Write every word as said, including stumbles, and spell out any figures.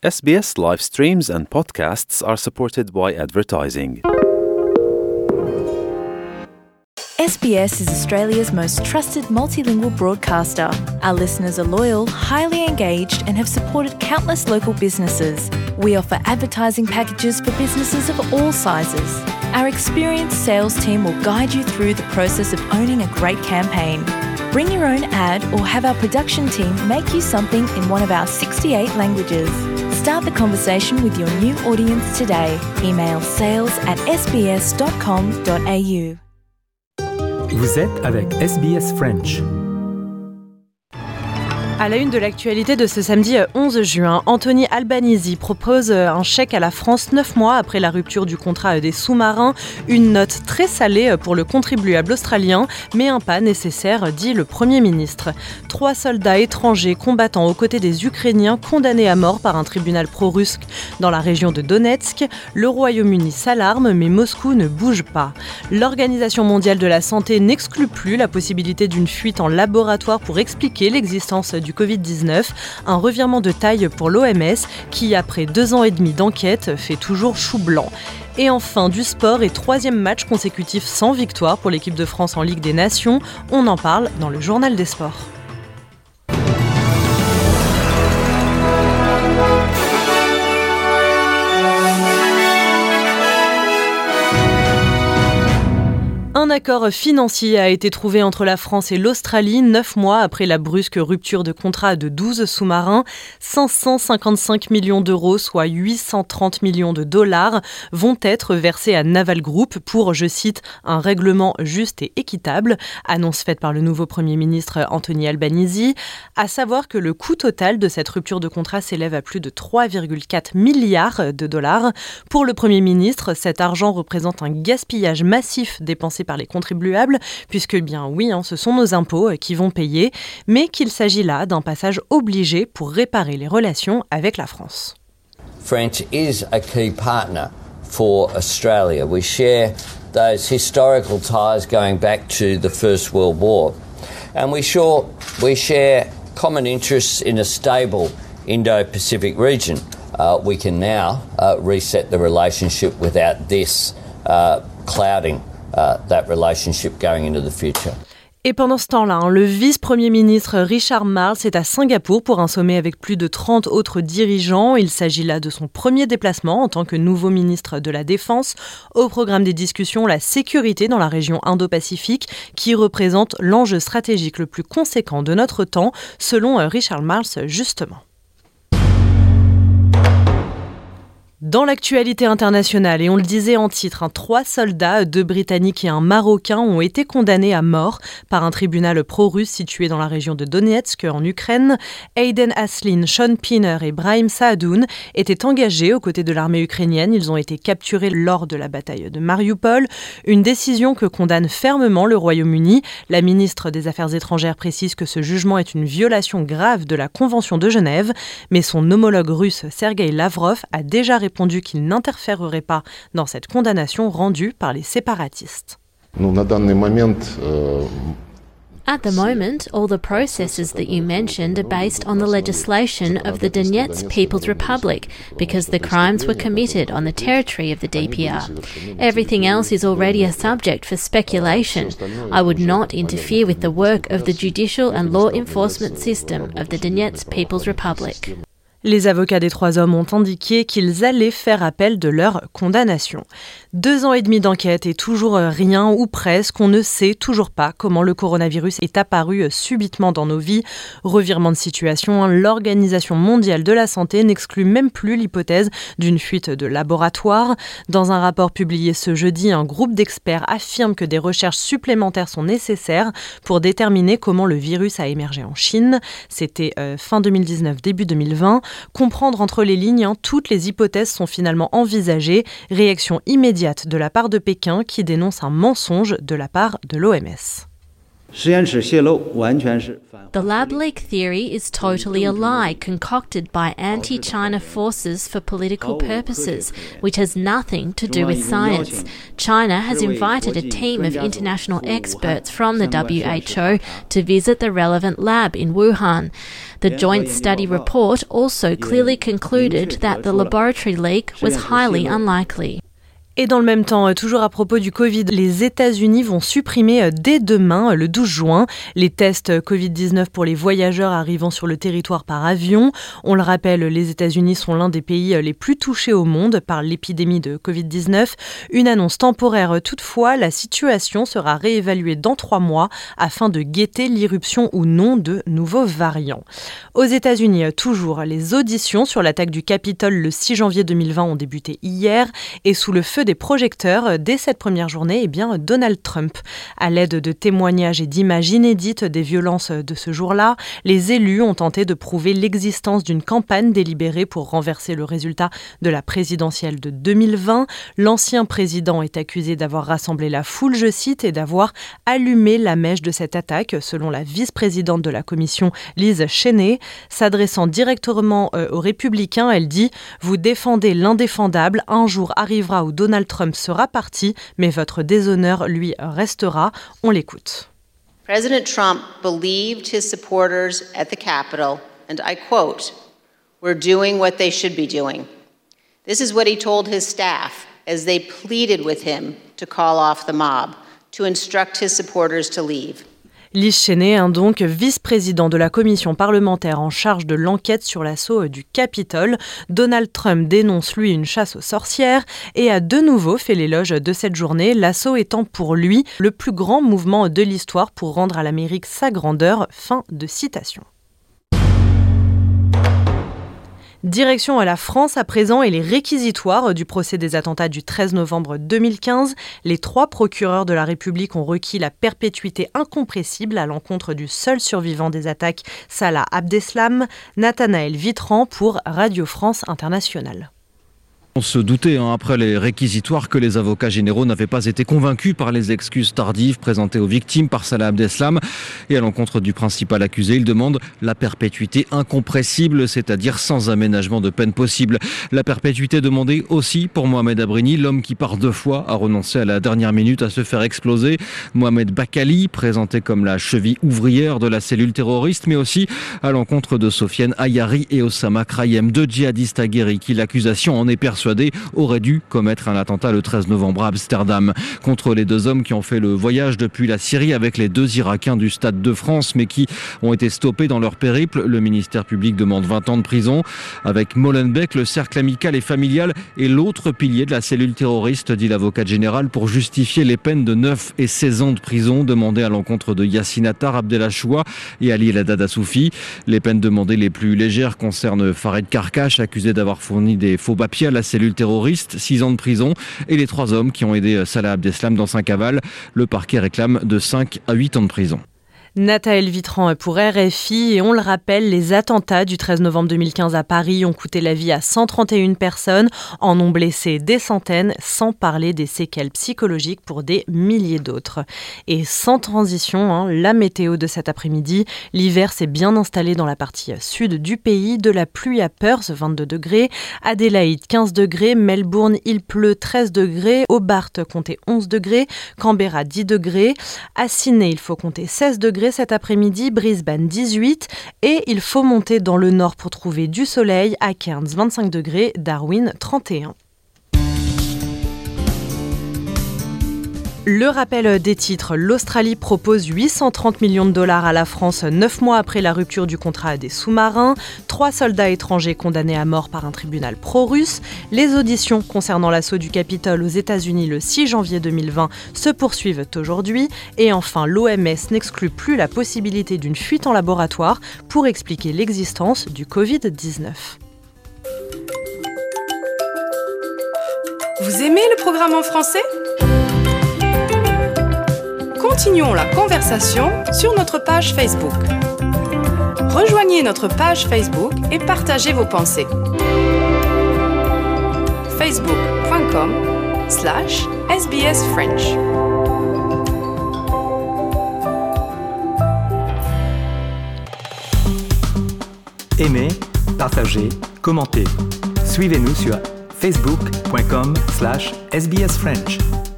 S B S live streams and podcasts are supported by advertising. S B S is Australia's most trusted multilingual broadcaster. Our listeners are loyal, highly engaged, and have supported countless local businesses. We offer advertising packages for businesses of all sizes. Our experienced sales team will guide you through the process of owning a great campaign. Bring your own ad or have our production team make you something in one of our sixty-eight languages. Start the conversation with your new audience today. Email sales at s b s dot com dot a u. Vous êtes avec S B S French. À la une de l'actualité de ce samedi onze juin, Anthony Albanese propose un chèque à la France neuf mois après la rupture du contrat des sous-marins. Une note très salée pour le contribuable australien, mais un pas nécessaire, dit le Premier ministre. Trois soldats étrangers combattant aux côtés des Ukrainiens condamnés à mort par un tribunal pro-russe dans la région de Donetsk. Le Royaume-Uni s'alarme, mais Moscou ne bouge pas. L'Organisation mondiale de la santé n'exclut plus la possibilité d'une fuite en laboratoire pour expliquer l'existence du covid dix-neuf, un revirement de taille pour l'O M S qui, après deux ans et demi d'enquête, fait toujours chou blanc. Et enfin, du sport et troisième match consécutif sans victoire pour l'équipe de France en Ligue des Nations. On en parle dans le Journal des Sports. Un accord financier a été trouvé entre la France et l'Australie, neuf mois après la brusque rupture de contrat de douze sous-marins. cinq cent cinquante-cinq millions d'euros, soit huit cent trente millions de dollars, vont être versés à Naval Group pour, je cite, un règlement juste et équitable, annonce faite par le nouveau Premier ministre Anthony Albanese. À savoir que le coût total de cette rupture de contrat s'élève à plus de trois virgule quatre milliards de dollars. Pour le Premier ministre, cet argent représente un gaspillage massif dépensé par les contribuables, puisque bien oui, hein, ce sont nos impôts qui vont payer, mais qu'il s'agit là d'un passage obligé pour réparer les relations avec la France. France is a key partner for Australia. We share those historical ties going back to the First World War. And we sure we share common interests in a stable Indo-Pacific region. Uh, we can now uh, reset the relationship without this uh, clouding Uh, that relationship going into the future. Et pendant ce temps-là, hein, le vice-premier ministre Richard Marles est à Singapour pour un sommet avec plus de trente autres dirigeants. Il s'agit là de son premier déplacement en tant que nouveau ministre de la Défense. Au programme des discussions, la sécurité dans la région Indo-Pacifique qui représente l'enjeu stratégique le plus conséquent de notre temps, selon Richard Marles justement. Dans l'actualité internationale, et on le disait en titre, hein, trois soldats, deux Britanniques et un Marocain, ont été condamnés à mort par un tribunal pro-russe situé dans la région de Donetsk, en Ukraine. Aiden Aslin, Sean Pinner et Brahim Saadoun étaient engagés aux côtés de l'armée ukrainienne. Ils ont été capturés lors de la bataille de Mariupol. Une décision que condamne fermement le Royaume-Uni. La ministre des Affaires étrangères précise que ce jugement est une violation grave de la Convention de Genève, mais son homologue russe Sergei Lavrov a déjà répondu répondu qu'il n'interférerait pas dans cette condamnation rendue par les séparatistes. At the moment, all the processes that you mentioned are based on the legislation of the Donetsk People's Republic because the crimes were committed on the territory of the D P R. Everything else is already a subject for speculation. I would not interfere with the work of the judicial and law enforcement system of the Donetsk People's Republic. Les avocats des trois hommes ont indiqué qu'ils allaient faire appel de leur condamnation. Deux ans et demi d'enquête et toujours rien, ou presque, on ne sait toujours pas comment le coronavirus est apparu subitement dans nos vies. Revirement de situation, l'Organisation mondiale de la santé n'exclut même plus l'hypothèse d'une fuite de laboratoire. Dans un rapport publié ce jeudi, un groupe d'experts affirme que des recherches supplémentaires sont nécessaires pour déterminer comment le virus a émergé en Chine. C'était euh, fin deux mille dix-neuf, début deux mille vingt. Comprendre entre les lignes, hein, toutes les hypothèses sont finalement envisagées. Réaction immédiate de la part de Pékin qui dénonce un mensonge de la part de l'O M S. The lab leak theory is totally a lie concocted by anti-China forces for political purposes, which has nothing to do with science. China has invited a team of international experts from the W H O to visit the relevant lab in Wuhan. The joint study report also clearly concluded that the laboratory leak was highly unlikely. Et dans le même temps, toujours à propos du Covid, les États-Unis vont supprimer dès demain, le douze juin, les tests covid dix-neuf pour les voyageurs arrivant sur le territoire par avion. On le rappelle, les États-Unis sont l'un des pays les plus touchés au monde par l'épidémie de covid dix-neuf. Une annonce temporaire toutefois, la situation sera réévaluée dans trois mois afin de guetter l'irruption ou non de nouveaux variants. Aux États-Unis, toujours, les auditions sur l'attaque du Capitole le six janvier deux mille vingt ont débuté hier et sous le feu des projecteurs, dès cette première journée, eh bien, Donald Trump. À l'aide de témoignages et d'images inédites des violences de ce jour-là, les élus ont tenté de prouver l'existence d'une campagne délibérée pour renverser le résultat de la présidentielle de deux mille vingt. L'ancien président est accusé d'avoir rassemblé la foule, je cite, et d'avoir allumé la mèche de cette attaque, selon la vice-présidente de la commission, Liz Cheney. S'adressant directement euh, aux républicains, elle dit « Vous défendez l'indéfendable, un jour arrivera où Donald Trump sera parti, mais votre déshonneur, lui, restera. » On l'écoute. President Trump believed his supporters at the Capitol, and I quote, "We're doing what they should be doing." This is what he told his staff as they pleaded with him to call off the mob, to instruct his supporters to leave. Liz Cheney, hein, donc vice-président de la commission parlementaire en charge de l'enquête sur l'assaut du Capitole. Donald Trump dénonce, lui, une chasse aux sorcières et a de nouveau fait l'éloge de cette journée, l'assaut étant pour lui le plus grand mouvement de l'histoire pour rendre à l'Amérique sa grandeur. Fin de citation. Direction à la France à présent et les réquisitoires du procès des attentats du treize novembre deux mille quinze. Les trois procureurs de la République ont requis la perpétuité incompressible à l'encontre du seul survivant des attaques, Salah Abdeslam, Nathanaël Vitran pour Radio France Internationale. On se doutait hein, après les réquisitoires que les avocats généraux n'avaient pas été convaincus par les excuses tardives présentées aux victimes par Salah Abdeslam. Et à l'encontre du principal accusé, ils demandent la perpétuité incompressible, c'est-à-dire sans aménagement de peine possible. La perpétuité demandée aussi pour Mohamed Abrini, l'homme qui par deux fois a renoncé à la dernière minute à se faire exploser. Mohamed Bakali, présenté comme la cheville ouvrière de la cellule terroriste, mais aussi à l'encontre de Sofiane Ayari et Osama Krayem, deux djihadistes aguerris qui l'accusation en est persuadée aurait dû commettre un attentat le treize novembre à Amsterdam. Contre les deux hommes qui ont fait le voyage depuis la Syrie avec les deux Irakiens du Stade de France, mais qui ont été stoppés dans leur périple, le ministère public demande vingt ans de prison. Avec Molenbeek, le cercle amical et familial est l'autre pilier de la cellule terroriste, dit l'avocat général, pour justifier les peines de neuf et seize ans de prison demandées à l'encontre de Yassine Attar, Abdelachoua et Ali El Haddad Assoufi. Les peines demandées les plus légères concernent Farid Karkash, accusé d'avoir fourni des faux papiers à la cellule terroriste, six ans de prison, et les trois hommes qui ont aidé Salah Abdeslam dans sa cavale. Le parquet réclame de cinq à huit ans de prison. Nathanaël Vitran pour R F I et on le rappelle, les attentats du treize novembre deux mille quinze à Paris ont coûté la vie à cent trente et une personnes, en ont blessé des centaines, sans parler des séquelles psychologiques pour des milliers d'autres. Et sans transition, hein, la météo de cet après-midi, l'hiver s'est bien installé dans la partie sud du pays, de la pluie à Perth, vingt-deux degrés, Adélaïde quinze degrés, Melbourne il pleut treize degrés, Hobart comptez onze degrés, Canberra dix degrés, à Sydney il faut compter seize degrés cet après-midi, Brisbane dix-huit et il faut monter dans le nord pour trouver du soleil, à Cairns vingt-cinq degrés, Darwin trente et un. Le rappel des titres, l'Australie propose huit cent trente millions de dollars à la France neuf mois après la rupture du contrat des sous-marins, trois soldats étrangers condamnés à mort par un tribunal pro-russe, les auditions concernant l'assaut du Capitole aux États-Unis le six janvier deux mille vingt se poursuivent aujourd'hui et enfin l'O M S n'exclut plus la possibilité d'une fuite en laboratoire pour expliquer l'existence du covid dix-neuf. Vous aimez le programme en français ? Continuons la conversation sur notre page Facebook. Rejoignez notre page Facebook et partagez vos pensées. facebook.com slash sbsfrench. Aimez, partagez, commentez. Suivez-nous sur facebook.com slash sbsfrench.